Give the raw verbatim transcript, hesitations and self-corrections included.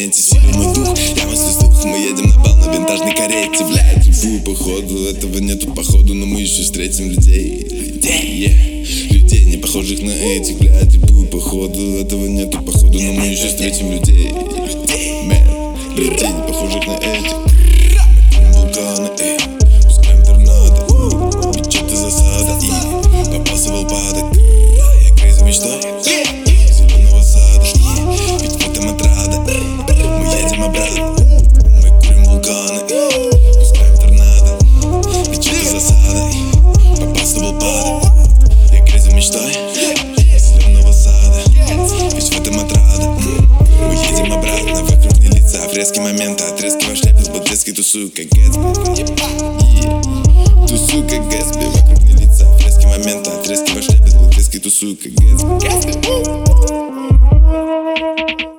моменте силен мой дух, я мыслю слух. Мы едем на бал на винтажной карете, блядь. Фу, походу, этого нету походу, но мы еще встретим людей. Людей, yeah. Людей, не похожих на этих, блядь. Фу, походу, этого нету походу, но мы еще встретим людей. Людей, man. Людей, не похожих на этих. Мы курим вулканы, эй. Пускаем торнадо, ведь что-то засада. И попался волпадок. Я крейзи мечтой зеленого сада. Ведь в этом отрада. Мы едем обратно. Мы курим вулканы, пускаем торнадо. Ведь что-то засада. Попался волпадок. Я крейзи мечтой зеленого сада. Ведь в этом отрада. Мы едем обратно. Вокруг не лица, фрески момента. Отрезки во шляпе с бутылки. Тусую как Гэтсби. Тусую как Гэтсби. Вокруг не лица, фрески момента. Отрезки во шляпе с бутылки. Тусую как Гэтсби.